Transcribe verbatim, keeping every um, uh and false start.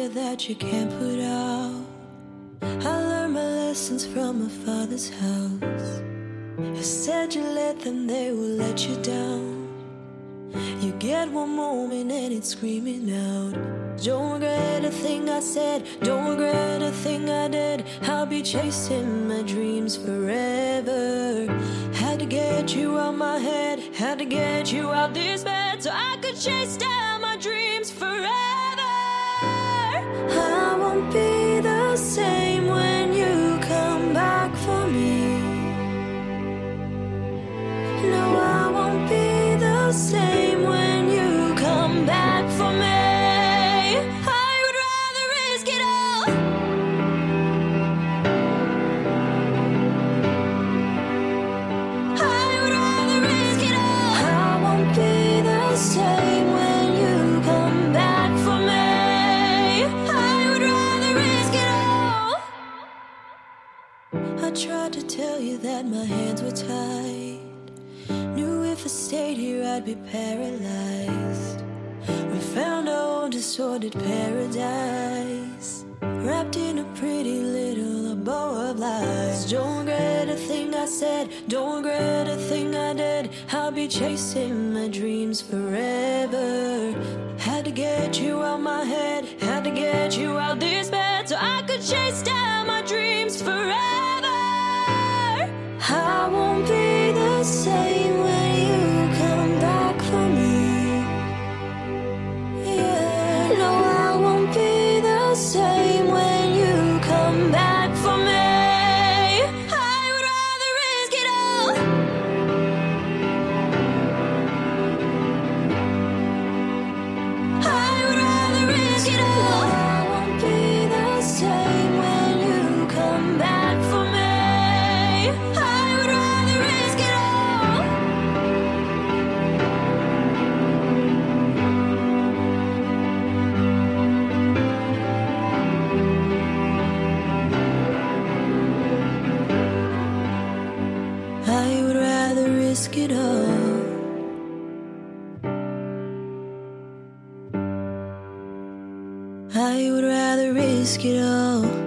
fire that you can't put out. I learned my lessons from my father's house. You said you let them, they will let you down. You get one moment and it's screaming out. Don't regret a thing I said, don't regret a thing I did. I'll be chasing my dreams forever. Had to get you out my head, had to get you out this bed, so I could chase down my dreams forever. I won't be the same when you come back for me. No, I won't be the same when you come back for me. I would rather risk it all. I would rather risk it all. I won't be the same when you come back for me. I would rather risk it all. I tried to tell you that my hands were tied. Knew if I stayed here I'd be paralyzed. We found our own disordered paradise, wrapped in a pretty little bow of lies. Don't regret a thing I said, don't regret a thing I did. I'll be chasing my dreams forever. Had to get you out my head, had to get you out this bed, so I could chase down my dreams forever. I won't be the same when you come back for me. Yeah, no, I won't be the same when you come back for me. I would rather risk it all. I would rather risk it all. I won't be the same when you come back for me. I would rather risk it all. I would rather risk it all.